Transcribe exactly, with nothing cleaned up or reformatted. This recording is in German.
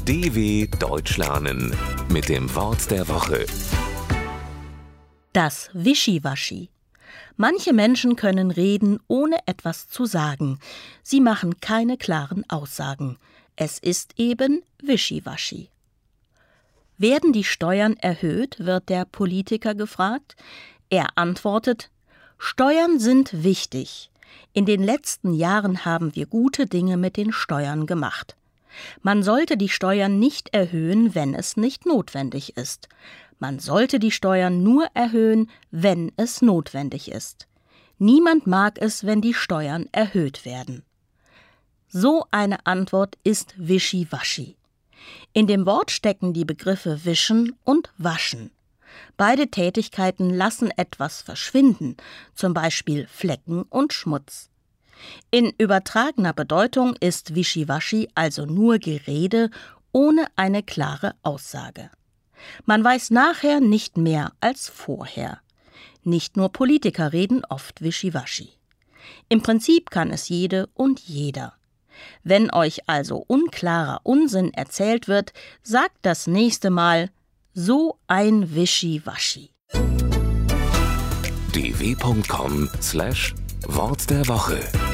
D W Deutsch lernen mit dem Wort der Woche. Das Wischiwaschi. Manche Menschen können reden, ohne etwas zu sagen. Sie machen keine klaren Aussagen. Es ist eben Wischiwaschi. Werden die Steuern erhöht, wird der Politiker gefragt. Er antwortet: Steuern sind wichtig. In den letzten Jahren haben wir gute Dinge mit den Steuern gemacht. Man sollte die Steuern nicht erhöhen, wenn es nicht notwendig ist. Man sollte die Steuern nur erhöhen, wenn es notwendig ist. Niemand mag es, wenn die Steuern erhöht werden. So eine Antwort ist Wischiwaschi. In dem Wort stecken die Begriffe wischen und waschen. Beide Tätigkeiten lassen etwas verschwinden, zum Beispiel Flecken und Schmutz. In übertragener Bedeutung ist Wischiwaschi also nur Gerede ohne eine klare Aussage. Man weiß nachher nicht mehr als vorher. Nicht nur Politiker reden oft Wischiwaschi. Im Prinzip kann es jede und jeder. Wenn euch also unklarer Unsinn erzählt wird, sagt das nächste Mal: So ein Wischiwaschi. d w punkt com slash Wort der Woche